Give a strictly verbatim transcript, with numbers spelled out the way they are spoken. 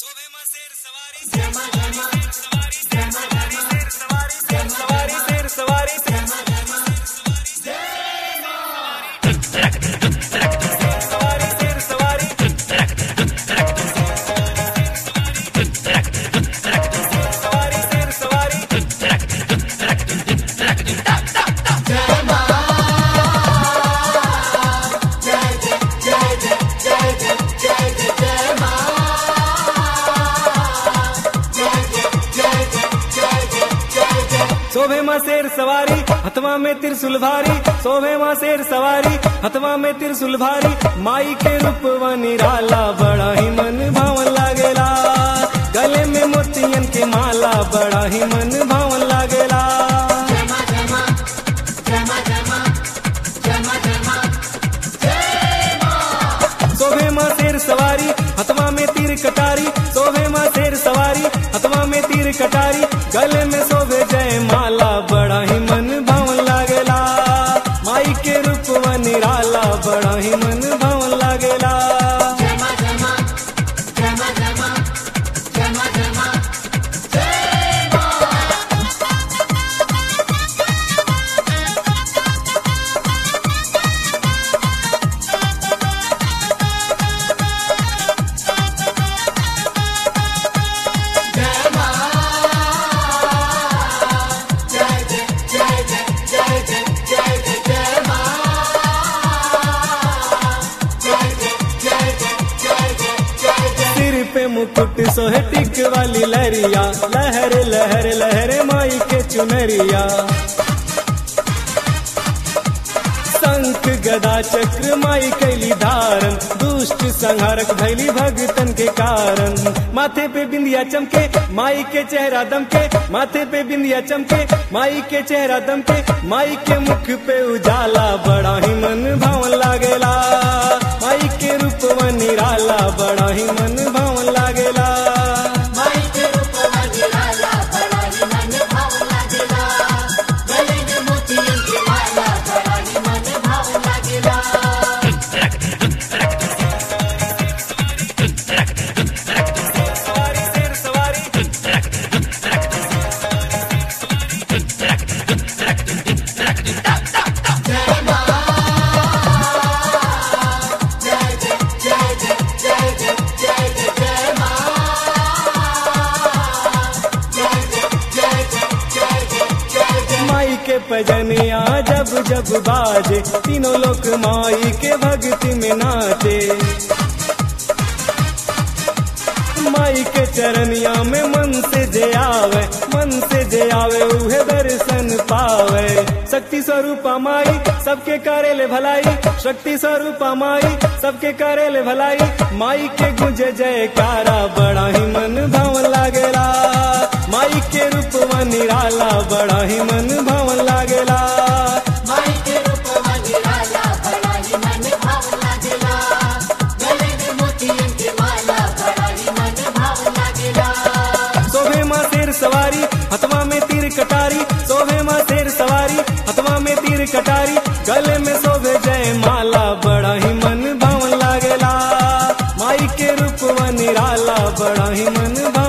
शोभे मां शेर सवारी शेर सवारी शेर सवारी शेर सवारी शेर सवारी शेर सवारी शेर सवारी शेर सवारी सवारी शेर सवारी शोभे मां शेर सवारी हथवा में त्रिशूल भारी शोभे मां शेर सवारी हथवा में त्रिशूल भारी माई के रूपवा निराला बड़ा ही मन भावन लागेला गले में मोतियन के माला बड़ा ही मन भावन लागेला शोभे मां शेर सवारी हथवा में तीर कटारी शोभे मां शेर सवारी हथवा में तीर कटारी गले में शोभे जय माला बड़ा ही मन भावन लागेला माई के रूपवा निराला बड़ा ही मन भावन लागेला पे मुकुट सोहे टिक वाली लहरिया लहर लहर लहर माई के चुनरिया शंख गदा चक्र माई कैली धारण दुष्ट संहारक भैली भगतन के कारण माथे पे बिंदिया चमके माई के चेहरा दमके माथे पे बिंदिया चमके माई के चेहरा दमके माई के मुख पे उजाला बड़ा ही मन भावन लागेला माई के रूपवा निराला बड़ा ही मन भावन लागेला माई के रूपवा निराला बड़ा ही मन भावन लागेला गले में मोतियन की माला बड़ा ही मन भावन लागेला सवारी शेर सवारी माई के पजनिया जब जब बाजे तीनों लोग माई के भक्ति में नाचे माई के चरनिया में मन से जे आवे मन से जे आवे उहे दर्शन पावे शक्ति स्वरूपा माई सबके करेले भलाई शक्ति स्वरूपा माई सबके करेले भलाई माई के गुंजे जयकारा बड़ा ही मन भावन लागेला माई के रूपवा निराला बड़ा ही मन भावन लागेला माई के रूपवा निराला बड़ा ही मन भावन लागेला गले में मोतियन की माला बड़ा ही मन भावन लागेला शोभे मां शेर सवारी हथवा में तीर कटारी शोभे मां शेर सवारी हथवा में तीर कटारी गले में शोभे जय माला बड़ा ही मन भावन लागेला माई के रूपवा निराला बड़ा ही मन भावन